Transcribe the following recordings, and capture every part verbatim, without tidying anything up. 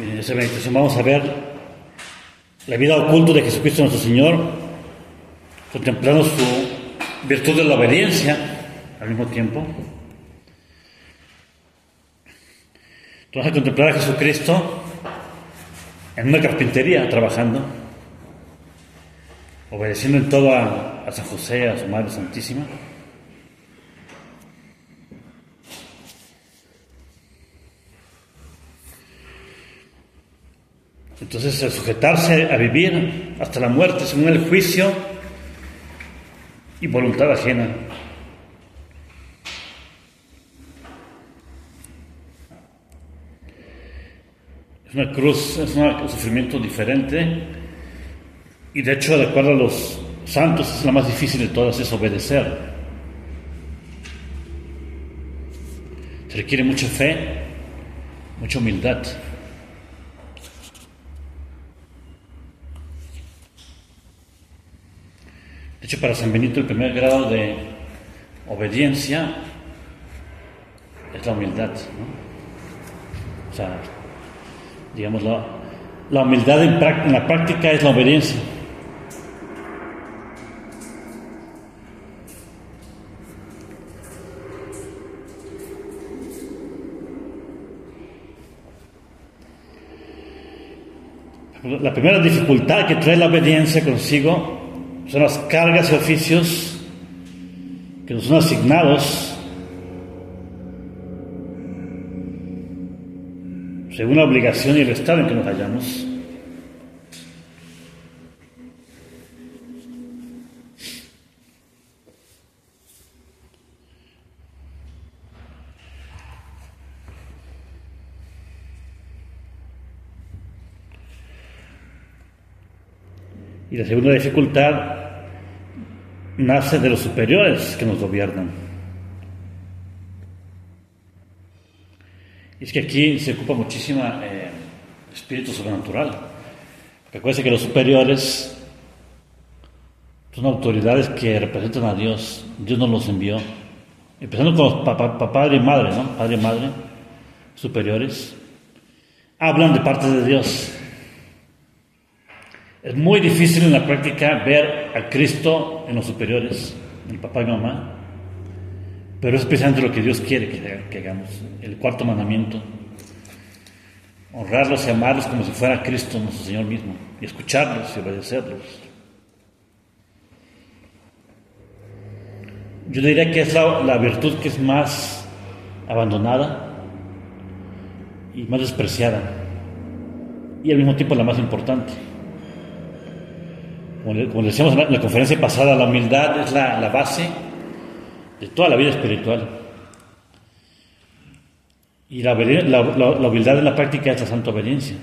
En esta meditación vamos a ver la vida oculta de Jesucristo nuestro Señor, contemplando su virtud de la obediencia al mismo tiempo. Vamos a contemplar a Jesucristo en una carpintería trabajando, obedeciendo en todo a, a San José, a su Madre Santísima. Entonces, el sujetarse a vivir hasta la muerte según el juicio y voluntad ajena. Es una cruz, es un sufrimiento diferente, y de hecho, de acuerdo a los santos, es la más difícil de todas, es obedecer. Se requiere mucha fe, mucha humildad. De hecho, para San Benito el primer grado de obediencia es la humildad, ¿no? O sea, digamos, la, la humildad en, en la práctica es la obediencia. La primera dificultad que trae la obediencia consigo son las cargas y oficios que nos son asignados según la obligación y el estado en que nos hallamos. Y la segunda dificultad nace de los superiores que nos gobiernan. Y es que aquí se ocupa muchísima eh, espíritu sobrenatural. Recuerden que los superiores son autoridades que representan a Dios. Dios nos los envió. Empezando con los papá, papá, padre y madre, ¿no? Padre y madre, superiores. Hablan de parte de Dios. Es muy difícil en la práctica ver a Cristo en los superiores, en el papá y mamá, pero es precisamente lo que Dios quiere que, que hagamos. El cuarto mandamiento: honrarlos y amarlos como si fuera Cristo nuestro Señor mismo, y escucharlos y obedecerlos. Yo diría que es la, la virtud que es más abandonada y más despreciada, y al mismo tiempo la más importante. Como, le, como decíamos en la conferencia pasada, la humildad es la, la base de toda la vida espiritual. Y la, la, la, la humildad en la práctica es la santa obediencia.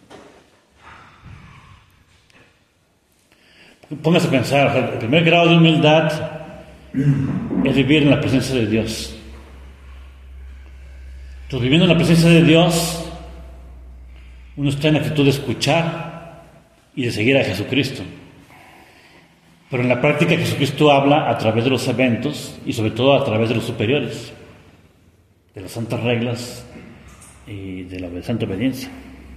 Póngase a pensar, o sea, el primer grado de humildad es vivir en la presencia de Dios. Entonces, viviendo en la presencia de Dios, uno está en la actitud de escuchar y de seguir a Jesucristo. Pero en la práctica Jesucristo habla a través de los eventos y sobre todo a través de los superiores, de las santas reglas y de la santa obediencia.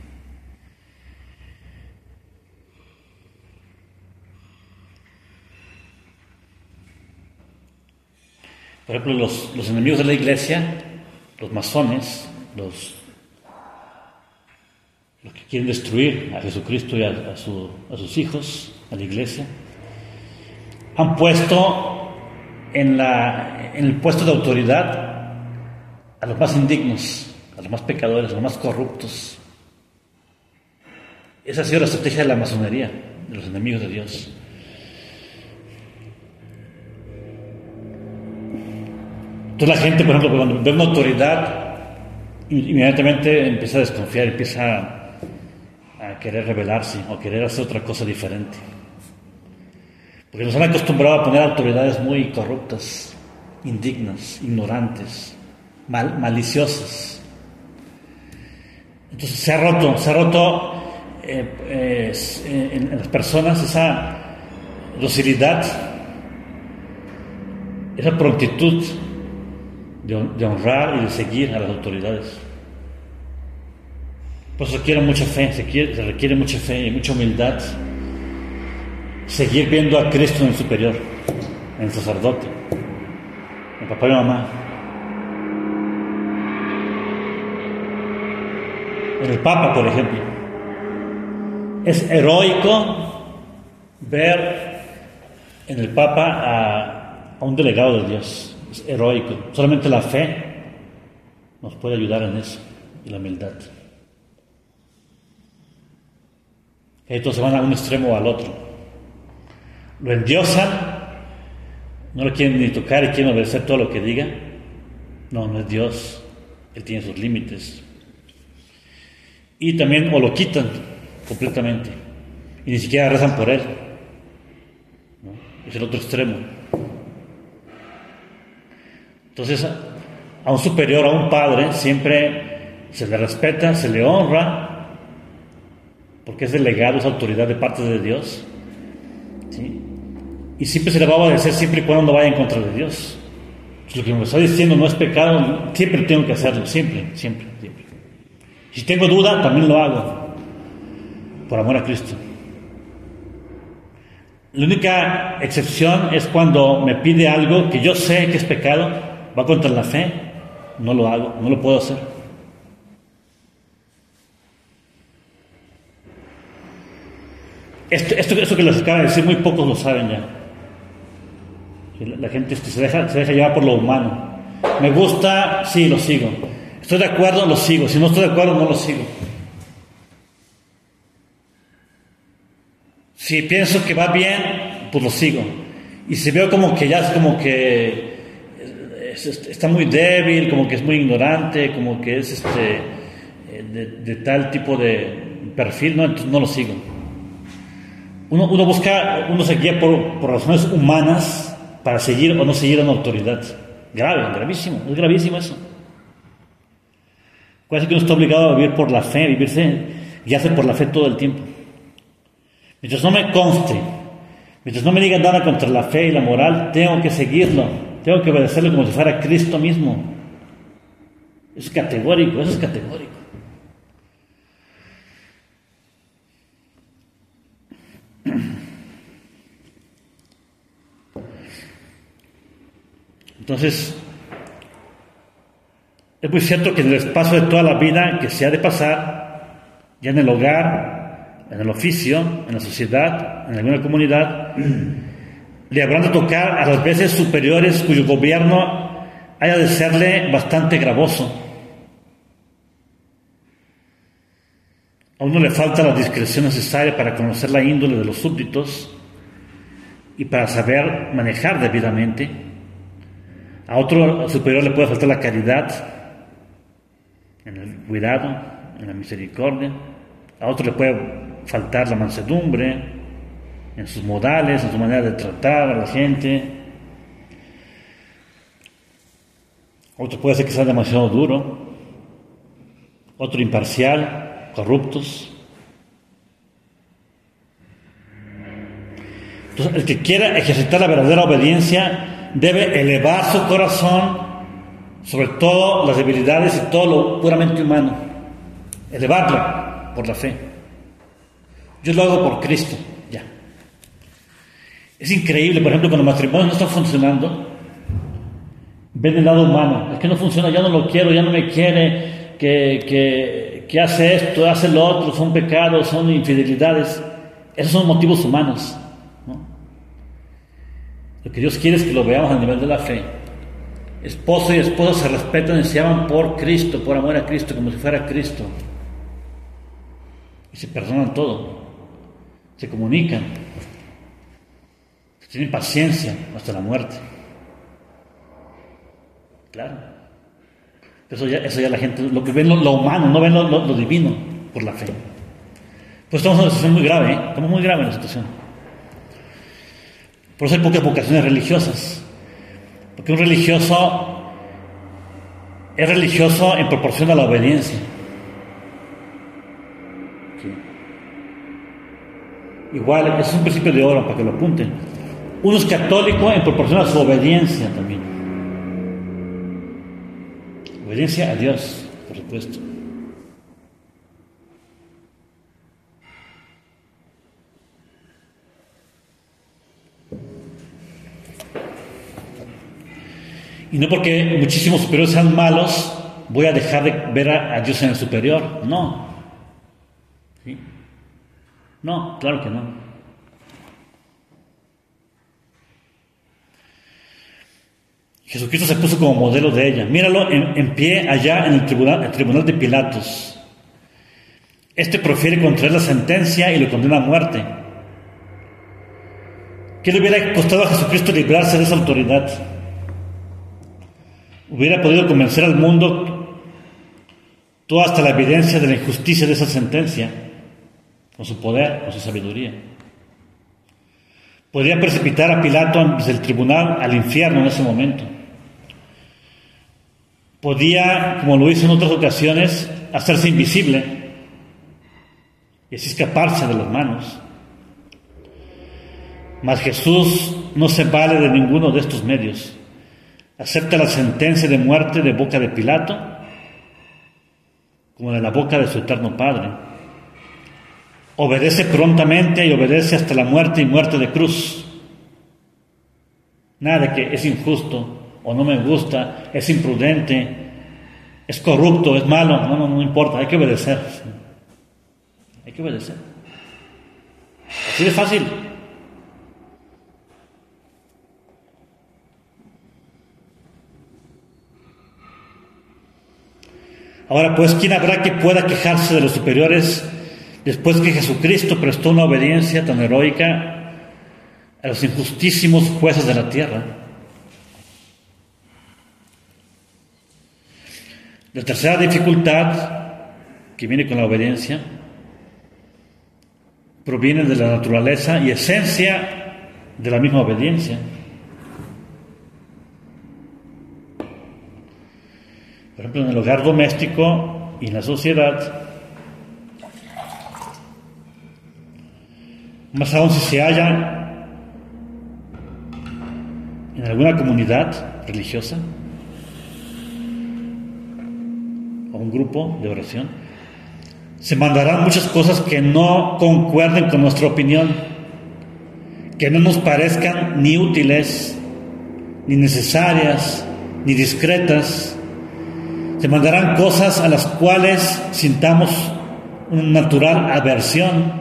Por ejemplo, los, los enemigos de la iglesia, los masones, los, los que quieren destruir a Jesucristo y a, a, su, a sus hijos, a la iglesia, han puesto en, la, en el puesto de autoridad a los más indignos, a los más pecadores, a los más corruptos. Esa ha sido la estrategia de la masonería, de los enemigos de Dios. Entonces la gente, por ejemplo, cuando ve una autoridad, inmediatamente empieza a desconfiar, empieza a, a querer rebelarse o a querer hacer otra cosa diferente. Porque nos han acostumbrado a poner autoridades muy corruptas, indignas, ignorantes, mal, maliciosas. Entonces se ha roto, se ha roto eh, eh, en, en las personas esa docilidad, esa prontitud de, de honrar y de seguir a las autoridades. Pues requiere mucha fe, se, quiere, se requiere mucha fe y mucha humildad. Seguir viendo a Cristo en el superior, en el sacerdote, en papá y mamá, en el Papa, por ejemplo. Es heroico ver en el Papa a, a un delegado de Dios. Es heroico. Solamente la fe nos puede ayudar en eso, y la humildad. Entonces van a un extremo o al otro. Lo endiosan, no lo quieren ni tocar y quieren obedecer todo lo que diga. No, no es Dios, Él tiene sus límites. Y también o lo quitan completamente y ni siquiera rezan por Él, ¿no? Es el otro extremo. Entonces a un superior, a un padre, siempre se le respeta, se le honra, porque es delegado, es autoridad de parte de Dios, ¿sí? Y siempre se le va a obedecer siempre y cuando no vaya en contra de Dios. Lo que me está diciendo no es pecado, siempre tengo que hacerlo, siempre, siempre, siempre. Si tengo duda, también lo hago, por amor a Cristo. La única excepción es cuando me pide algo que yo sé que es pecado, va contra la fe, no lo hago, no lo puedo hacer. Esto, esto, esto que les acabo de decir, muy pocos lo saben ya. La, la gente se deja, se deja llevar por lo humano. Me gusta, sí, lo sigo. Estoy de acuerdo, lo sigo. Si no estoy de acuerdo, no lo sigo. Si pienso que va bien, pues lo sigo. Y si veo como que ya es como que es, es, está muy débil, como que es muy ignorante, como que es este de, de tal tipo de perfil, no, entonces no lo sigo. Uno, uno busca, uno se guía por, por razones humanas para seguir o no seguir a una autoridad. Grave, gravísimo, es gravísimo eso. Parece que uno está obligado a vivir por la fe, vivirse, guiarse por la fe todo el tiempo. Mientras no me conste, mientras no me digan nada contra la fe y la moral, tengo que seguirlo, tengo que obedecerlo como si fuera Cristo mismo. Eso es categórico, eso es categórico. Entonces, es muy cierto que en el espacio de toda la vida que se ha de pasar, ya en el hogar, en el oficio, en la sociedad, en alguna comunidad, le habrán de tocar a las veces superiores cuyo gobierno haya de serle bastante gravoso. A uno le falta la discreción necesaria para conocer la índole de los súbditos y para saber manejar debidamente. A otro superior le puede faltar la caridad, en el cuidado, en la misericordia. A otro le puede faltar la mansedumbre, en sus modales, en su manera de tratar a la gente. Otro puede ser que sea demasiado duro. Otro imparcial, corruptos. Entonces, el que quiera ejercitar la verdadera obediencia debe elevar su corazón sobre todo las debilidades y todo lo puramente humano, elevarlo por la fe. Yo lo hago por Cristo, ya. Es increíble, por ejemplo, cuando el matrimonio no está funcionando, ven el lado humano, es que no funciona, ya no lo quiero, ya no me quiere, que, que, que hace esto, hace lo otro, son pecados, son infidelidades. Esos son motivos humanos, ¿no? Lo que Dios quiere es que lo veamos a nivel de la fe. Esposo y esposa se respetan y se aman por Cristo, por amor a Cristo, como si fuera Cristo. Y se perdonan todo, se comunican, tienen paciencia hasta la muerte. Claro. Eso ya, eso ya la gente, lo que ven lo, lo humano, no ven lo, lo, lo divino por la fe. Pues estamos en una situación muy grave, ¿eh? Estamos muy grave en la situación. Por eso hay pocas vocaciones religiosas. Porque un religioso es religioso en proporción a la obediencia. Sí. Igual, es un principio de oro para que lo apunten. Uno es católico en proporción a su obediencia también. Obediencia a Dios, por supuesto. Y no porque muchísimos superiores sean malos, voy a dejar de ver a, a Dios en el superior. No. ¿Sí? No, claro que no. Jesucristo se puso como modelo de ella. Míralo en, en pie allá en el tribunal, el tribunal de Pilatos. Este profiere contra él la sentencia y lo condena a muerte. ¿Qué le hubiera costado a Jesucristo librarse de esa autoridad? Hubiera podido convencer al mundo toda hasta la evidencia de la injusticia de esa sentencia, con su poder, con su sabiduría. Podría precipitar a Pilato desde el tribunal al infierno en ese momento. Podía, como lo hizo en otras ocasiones, hacerse invisible y así escaparse de las manos. Mas Jesús no se vale de ninguno de estos medios. Acepta la sentencia de muerte de boca de Pilato como de la boca de su eterno Padre. Obedece prontamente y obedece hasta la muerte y muerte de cruz. Nada de que es injusto o no me gusta, es imprudente, es corrupto, es malo. No, no, no importa, hay que obedecer. Hay que obedecer. Así de fácil. Ahora pues, ¿quién habrá que pueda quejarse de los superiores después que Jesucristo prestó una obediencia tan heroica a los injustísimos jueces de la tierra? La tercera dificultad que viene con la obediencia proviene de la naturaleza y esencia de la misma obediencia. Por ejemplo, en el hogar doméstico y en la sociedad, más aún si se halla en alguna comunidad religiosa o un grupo de oración, se mandarán muchas cosas que no concuerden con nuestra opinión, que no nos parezcan ni útiles, ni necesarias, ni discretas. Se mandarán cosas a las cuales sintamos una natural aversión.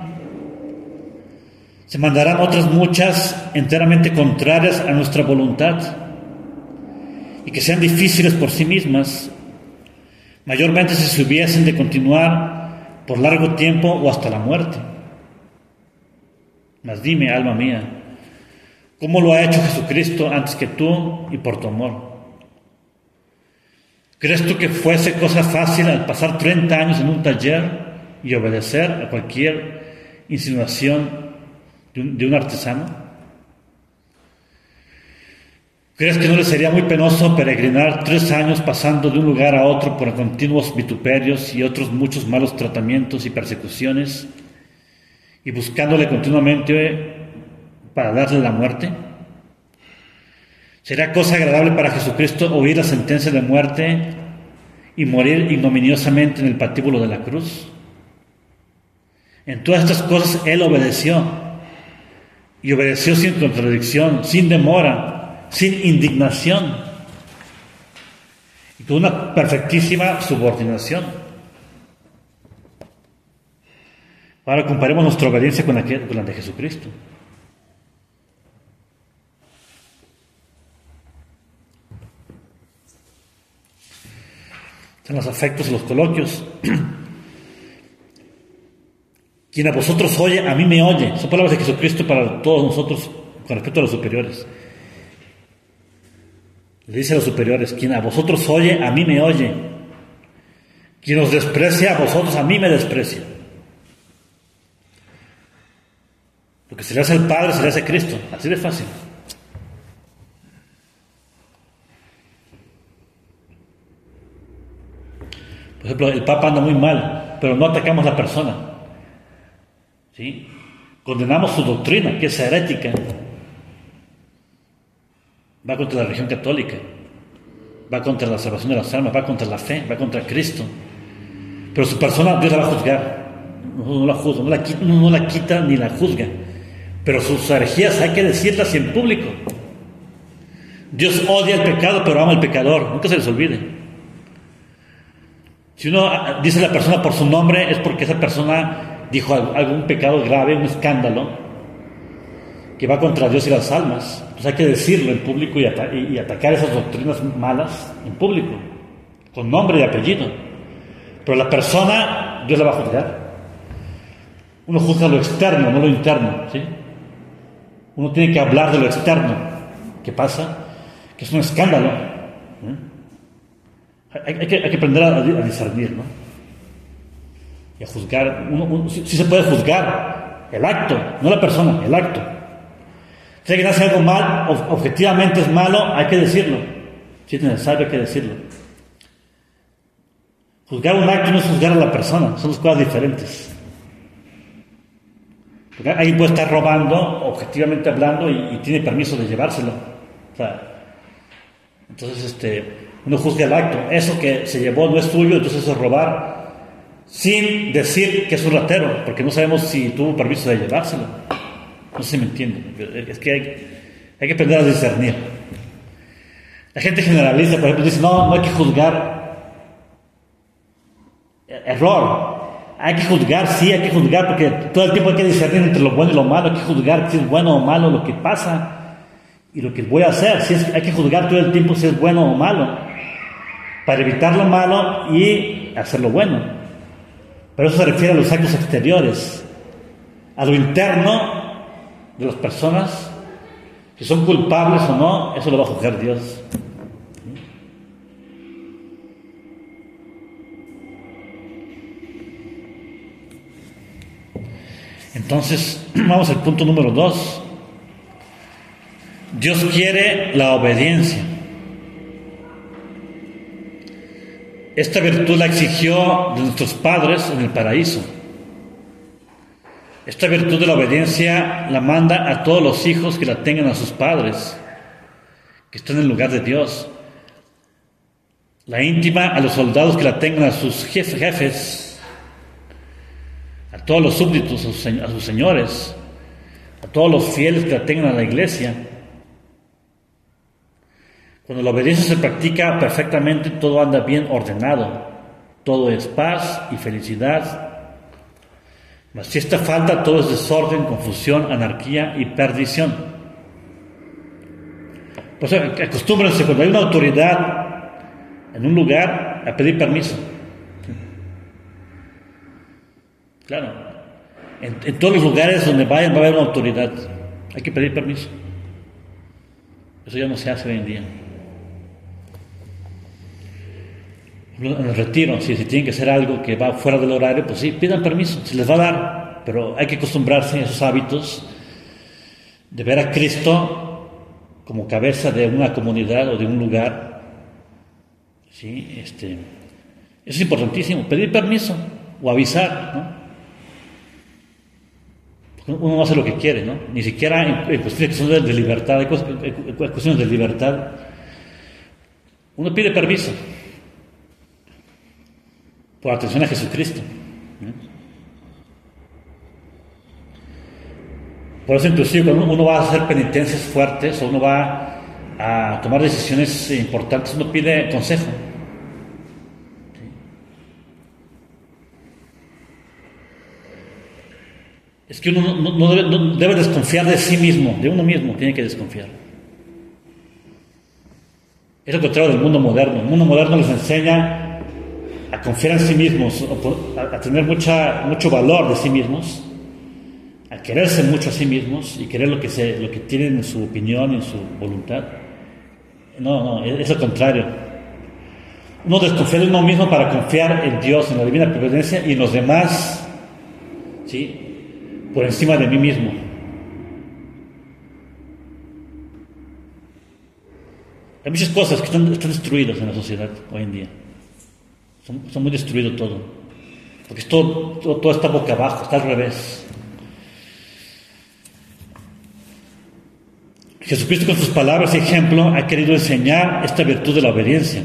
Se mandarán otras muchas enteramente contrarias a nuestra voluntad y que sean difíciles por sí mismas, mayormente si se hubiesen de continuar por largo tiempo o hasta la muerte. Mas dime, alma mía, ¿cómo lo ha hecho Jesucristo antes que tú y por tu amor? ¿Crees tú que fuese cosa fácil al pasar treinta años en un taller y obedecer a cualquier insinuación de un, de un artesano? ¿Crees que no le sería muy penoso peregrinar tres años pasando de un lugar a otro por continuos vituperios y otros muchos malos tratamientos y persecuciones y buscándole continuamente para darle la muerte? ¿Será cosa agradable para Jesucristo oír la sentencia de muerte y morir ignominiosamente en el patíbulo de la cruz? En todas estas cosas Él obedeció, y obedeció sin contradicción, sin demora, sin indignación, y con una perfectísima subordinación. Ahora comparemos nuestra obediencia con la, que, con la de Jesucristo. En los afectos y los coloquios. Quien a vosotros oye, a mí me oye. Son palabras de Jesucristo para todos nosotros con respecto a los superiores. Le dice a los superiores: quien a vosotros oye, a mí me oye. Quien os desprecia, a vosotros, a mí me desprecia. Lo que se le hace al Padre, se le hace a Cristo. Así de fácil. Por ejemplo, el Papa anda muy mal, pero no atacamos la persona. ¿Sí? Condenamos su doctrina, que es herética. Va contra la religión católica, va contra la salvación de las almas, va contra la fe, va contra Cristo. Pero su persona Dios la va a juzgar. No, no la juzga, no la, quita, no, no la quita ni la juzga. Pero sus herejías hay que decirlas en público. Dios odia el pecado, pero ama al pecador. Nunca se les olvide. Si uno dice a la persona por su nombre, es porque esa persona dijo algún pecado grave, un escándalo, que va contra Dios y las almas. Pues hay que decirlo en público y, ata- y atacar esas doctrinas malas en público, con nombre y apellido. Pero la persona, Dios la va a juzgar. Uno juzga lo externo, no lo interno, ¿sí? Uno tiene que hablar de lo externo. ¿Qué pasa? Que es un escándalo. ¿eh? Hay, hay, que, hay que aprender a, a discernir, ¿no? Y a juzgar. Uno, uno, sí, sí se puede juzgar el acto, no la persona, el acto. Si alguien hace algo mal, ob- objetivamente es malo, hay que decirlo. Si es necesario, hay que decirlo. Juzgar un acto no es juzgar a la persona, son dos cosas diferentes. Porque alguien puede estar robando, objetivamente hablando, y, y tiene permiso de llevárselo. O sea, entonces, este, uno juzga el acto. Eso que se llevó no es suyo, entonces eso es robar, sin decir que es un ratero, porque no sabemos si tuvo permiso de llevárselo. No sé si me entienden. Es que hay, hay que aprender a discernir. La gente generaliza, por ejemplo, dice, no, no hay que juzgar. Error. Hay que juzgar, sí, hay que juzgar, porque todo el tiempo hay que discernir entre lo bueno y lo malo. Hay que juzgar si es bueno o malo lo que pasa y lo que voy a hacer. Si es, hay que juzgar todo el tiempo si es bueno o malo, para evitar lo malo y hacer lo bueno. Pero eso se refiere a los actos exteriores. A lo interno de las personas, si son culpables o no, eso lo va a juzgar Dios. Entonces, vamos al punto número dos. Dios quiere la obediencia. Esta virtud la exigió de nuestros padres en el paraíso. Esta virtud de la obediencia la manda a todos los hijos que la tengan a sus padres, que estén en el lugar de Dios. La íntima a los soldados que la tengan a sus jefes, a todos los súbditos, a sus, a sus señores, a todos los fieles que la tengan a la iglesia. Cuando la obediencia se practica perfectamente, todo anda bien ordenado, todo es paz y felicidad. Mas si esta falta, todo es desorden, confusión, anarquía y perdición. Pues acostúmbrense, cuando hay una autoridad en un lugar, a pedir permiso. Claro, en, en todos los lugares donde vayan va a haber una autoridad. Hay que pedir permiso. Eso ya no se hace hoy en día. En el retiro, si, si tienen que hacer algo que va fuera del horario, pues sí, pidan permiso, se les va a dar, pero hay que acostumbrarse a esos hábitos de ver a Cristo como cabeza de una comunidad o de un lugar. Sí, este, eso es importantísimo, pedir permiso o avisar, ¿no? Uno no hace lo que quiere, ¿no? Ni siquiera en, en cuestiones que son de, de libertad, hay cosas, en cuestiones de libertad, uno pide permiso por atención a Jesucristo. ¿eh? Por eso inclusive cuando uno va a hacer penitencias fuertes o uno va a tomar decisiones importantes, uno pide consejo. Es que uno no, no, debe, no debe desconfiar de sí mismo, de uno mismo, tiene que desconfiar. Es lo contrario del mundo moderno. El mundo moderno les enseña a confiar en sí mismos, a, a tener mucha, mucho valor de sí mismos, a quererse mucho a sí mismos y querer lo que, se, lo que tienen en su opinión y en su voluntad. No, no, es, es lo contrario. Uno desconfía de uno mismo para confiar en Dios, en la divina providencia y en los demás, ¿sí?, por encima de mí mismo. Hay muchas cosas que están, están destruidas en la sociedad hoy en día. Son, son muy destruido todo. Porque todo, todo, todo está boca abajo, está al revés. Jesucristo con sus palabras y ejemplo ha querido enseñar esta virtud de la obediencia.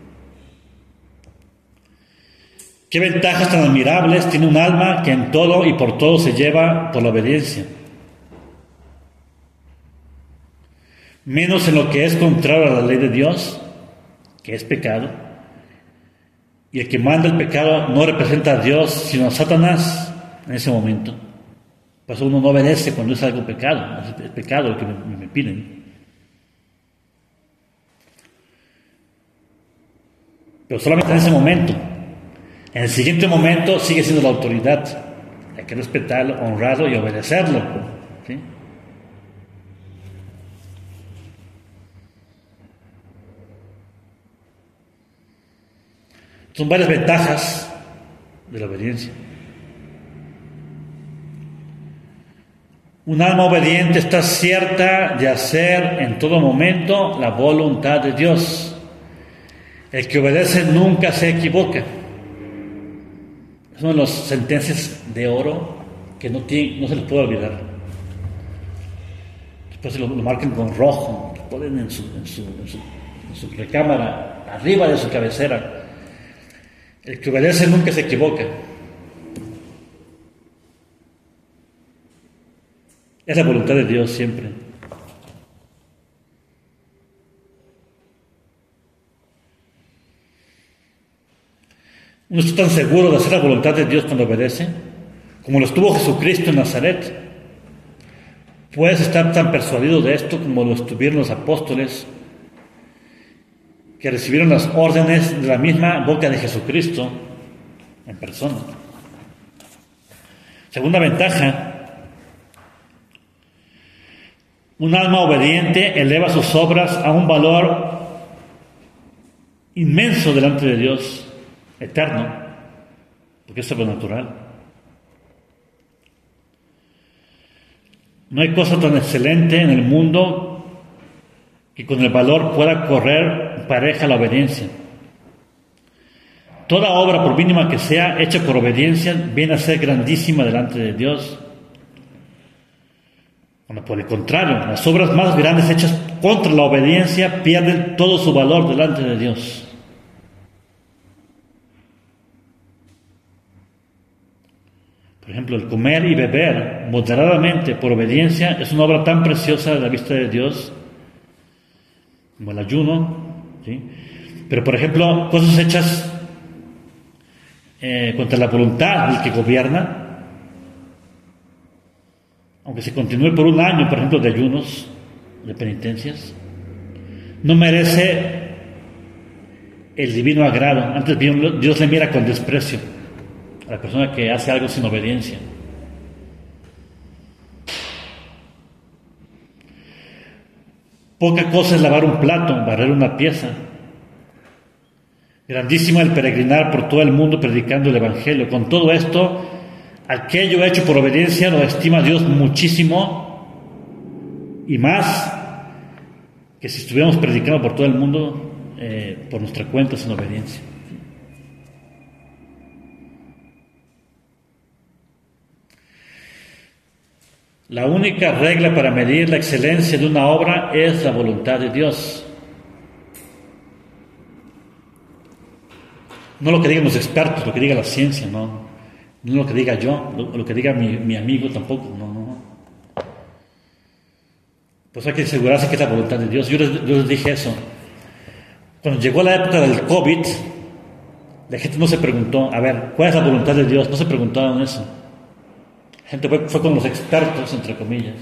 ¿Qué ventajas tan admirables tiene un alma que en todo y por todo se lleva por la obediencia? menos en lo que es contrario a la ley de Dios, que es pecado. Y el que manda el pecado no representa a Dios, sino a Satanás en ese momento. Por eso uno no obedece cuando es algo pecado, es pecado lo que me, me piden. Pero solamente en ese momento. En el siguiente momento sigue siendo la autoridad. Hay que respetarlo, honrarlo y obedecerlo. ¿Sí? Son varias ventajas de la obediencia. Un alma obediente está cierta de hacer en todo momento la voluntad de Dios. El que obedece nunca se equivoca. Es una de las sentencias de oro que no, tiene, no se les puede olvidar. Después lo, lo marcan con rojo, lo ponen en su, en, su, en, su, en su recámara, arriba de su cabecera. El que obedece nunca se equivoca. Es la voluntad de Dios siempre. Uno está tan seguro de hacer la voluntad de Dios cuando obedece, como lo estuvo Jesucristo en Nazaret. Puedes estar tan persuadido de esto como lo estuvieron los apóstoles, que recibieron las órdenes de la misma boca de Jesucristo en persona. Segunda ventaja: un alma obediente eleva sus obras a un valor inmenso delante de Dios, eterno, porque es sobrenatural. No hay cosa tan excelente en el mundo que con el valor pueda correr pareja la obediencia. Toda obra, por mínima que sea, hecha por obediencia, viene a ser grandísima delante de Dios. Cuando por el contrario, las obras más grandes hechas contra la obediencia pierden todo su valor delante de Dios. Por ejemplo, el comer y beber moderadamente por obediencia es una obra tan preciosa a la vista de Dios como el ayuno, ¿sí? Pero por ejemplo, cosas hechas eh, contra la voluntad del que gobierna, aunque se continúe por un año, por ejemplo, de ayunos, de penitencias, no merece el divino agrado. Antes bien, Dios le mira con desprecio a la persona que hace algo sin obediencia. Poca cosa es lavar un plato, barrer una pieza. Grandísimo el peregrinar por todo el mundo predicando el Evangelio. Con todo esto, aquello hecho por obediencia lo estima Dios muchísimo, y más que si estuviéramos predicando por todo el mundo eh, por nuestra cuenta sin obediencia. La única regla para medir la excelencia de una obra es la voluntad de Dios. No lo que digan los expertos, lo que diga la ciencia, no. No lo que diga yo, lo, lo que diga mi, mi amigo tampoco, no, no, no. Pues hay que asegurarse que es la voluntad de Dios. Yo les, yo les dije eso. Cuando llegó la época del COVID, la gente no se preguntó, a ver, ¿cuál es la voluntad de Dios? No se preguntaron eso. La gente fue, fue con los expertos, entre comillas.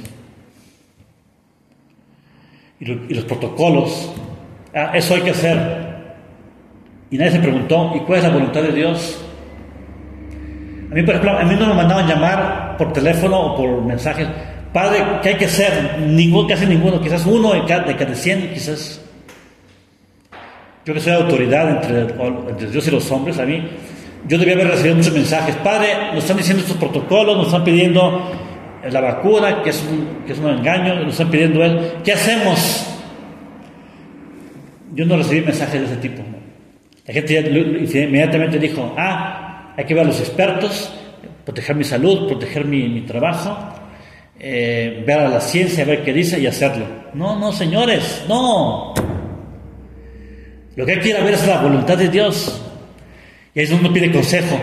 Y, lo, y los protocolos. Ah, eso hay que hacer. Y nadie se preguntó, ¿y cuál es la voluntad de Dios? A mí, por ejemplo, a mí no me mandaban llamar por teléfono o por mensajes. Padre, ¿qué hay que hacer? Ningún, casi ninguno, quizás uno de cada, de cada cien, quizás. Yo que soy autoridad entre, entre Dios y los hombres, a mí, yo debía haber recibido muchos mensajes. Padre, nos están diciendo estos protocolos, nos están pidiendo la vacuna, que es un, que es un engaño, nos están pidiendo él. ¿Qué hacemos? Yo no recibí mensajes de ese tipo. La gente inmediatamente dijo, ah, hay que ver a los expertos, proteger mi salud, proteger mi, mi trabajo, eh, ver a la ciencia, ver qué dice y hacerlo. No, no, señores, no. Lo que hay que ir a ver es la voluntad de Dios. Y ahí es donde uno pide consejo.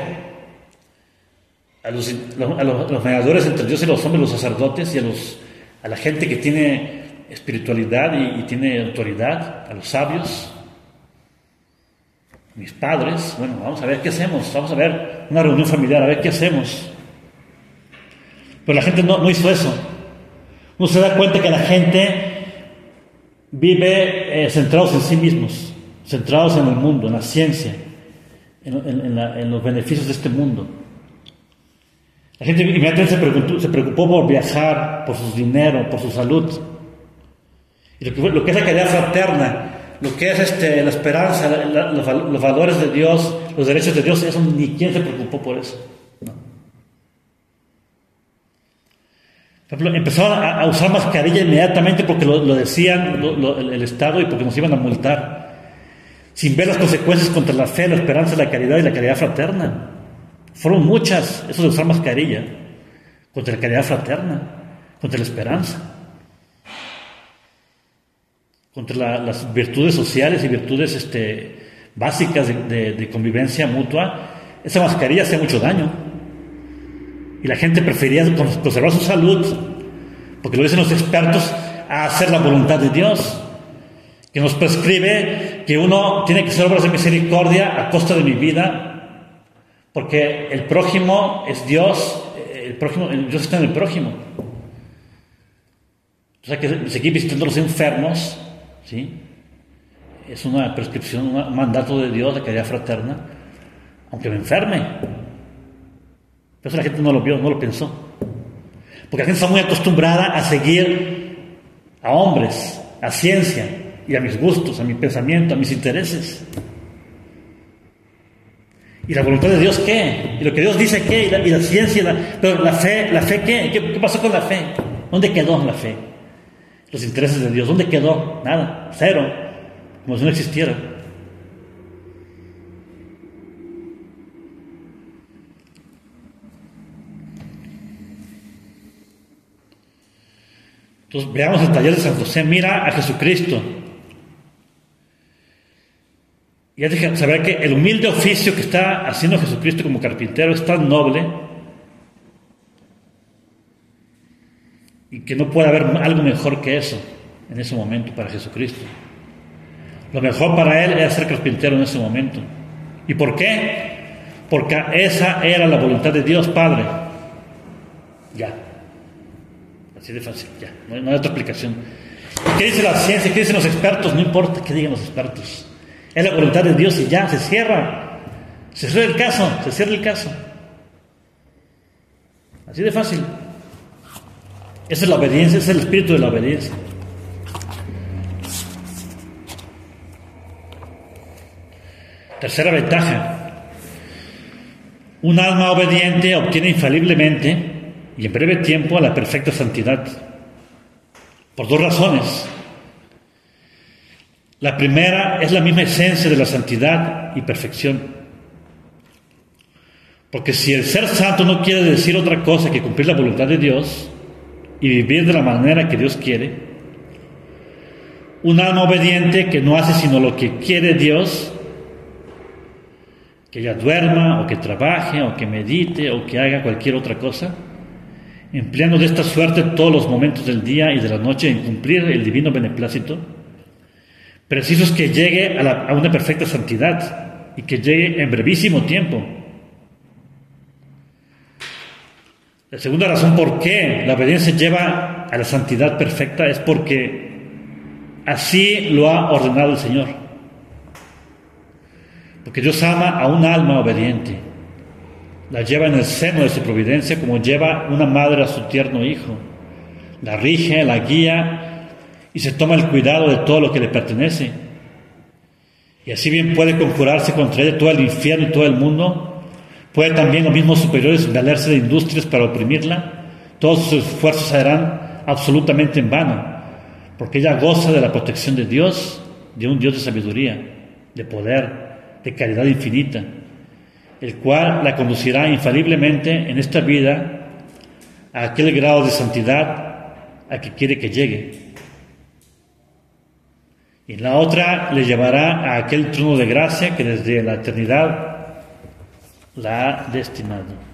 A los, a los, a los mediadores entre Dios y los hombres, los sacerdotes, y a, los, a la gente que tiene espiritualidad y, y tiene autoridad, a los sabios, mis padres. Bueno, vamos a ver qué hacemos, vamos a ver una reunión familiar, a ver qué hacemos. Pero la gente no, no hizo eso. Uno se da cuenta que la gente vive eh, centrados en sí mismos, centrados en el mundo, en la ciencia, en, en, en, la, en los beneficios de este mundo. La gente inmediatamente se preocupó, se preocupó por viajar, por su dinero, por su salud. Y lo que, lo que es la caridad fraterna, lo que es este, la esperanza, la, la, los, los valores de Dios, los derechos de Dios, eso ni quien se preocupó por eso. ¿No? Por ejemplo, empezaron a, a usar mascarilla inmediatamente porque lo, lo decían lo, lo, el, el Estado y porque nos iban a multar, sin ver las consecuencias contra la fe, la esperanza, la caridad y la caridad fraterna. Fueron muchas, eso de usar mascarilla, contra la caridad fraterna, contra la esperanza, contra la, las virtudes sociales y virtudes este, básicas de, de, de convivencia mutua. Esa mascarilla hacía mucho daño. Y la gente prefería conservar su salud, porque lo dicen los expertos, a hacer la voluntad de Dios, que nos prescribe que uno tiene que hacer obras de misericordia a costa de mi vida, porque el prójimo es Dios, el prójimo, el Dios está en el prójimo. O sea, que seguir visitando a los enfermos, ¿sí? Es una prescripción, un mandato de Dios de caridad fraterna, aunque me enferme. Pero eso la gente no lo vio, no lo pensó. Porque la gente está muy acostumbrada a seguir a hombres, a ciencia, y a mis gustos, a mi pensamiento, a mis intereses. ¿Y la voluntad de Dios qué? ¿Y lo que Dios dice qué? ¿Y la, y la ciencia? La, pero la fe, ¿la fe qué? qué? ¿Qué pasó con la fe? ¿Dónde quedó la fe? Los intereses de Dios, ¿dónde quedó? Nada, cero, como si no existiera. Entonces veamos el taller de San José. Mira a Jesucristo. Y hay que saber que el humilde oficio que está haciendo Jesucristo como carpintero es tan noble y que no puede haber algo mejor que eso en ese momento para Jesucristo. Lo mejor para él era ser carpintero en ese momento. ¿Y por qué? Porque esa era la voluntad de Dios Padre. Ya. Así de fácil, ya. No hay, no hay otra explicación. ¿Qué dice la ciencia? ¿Qué dicen los expertos? No importa qué digan los expertos. Es la voluntad de Dios y ya, se cierra. Se cierra el caso, se cierra el caso. Así de fácil. Esa es la obediencia, ese es el espíritu de la obediencia. Tercera ventaja. Un alma obediente obtiene infaliblemente y en breve tiempo la perfecta santidad. Por dos razones. La primera es la misma esencia de la santidad y perfección. Porque si el ser santo no quiere decir otra cosa que cumplir la voluntad de Dios y vivir de la manera que Dios quiere, un alma obediente que no hace sino lo que quiere Dios, que ella duerma o que trabaje o que medite o que haga cualquier otra cosa, empleando de esta suerte todos los momentos del día y de la noche en cumplir el divino beneplácito, preciso es que llegue a, la, a una perfecta santidad y que llegue en brevísimo tiempo. La segunda razón por qué la obediencia lleva a la santidad perfecta es porque así lo ha ordenado el Señor. Porque Dios ama a un alma obediente, la lleva en el seno de su providencia como lleva una madre a su tierno hijo, la rige, la guía y se toma el cuidado de todo lo que le pertenece. Y así bien puede conjurarse contra ella todo el infierno y todo el mundo, puede también los mismos superiores valerse de industrias para oprimirla, todos sus esfuerzos serán absolutamente en vano, porque ella goza de la protección de Dios, de un Dios de sabiduría, de poder, de caridad infinita, el cual la conducirá infaliblemente en esta vida a aquel grado de santidad a que quiere que llegue. Y en la otra le llevará a aquel trono de gracia que desde la eternidad la ha destinado.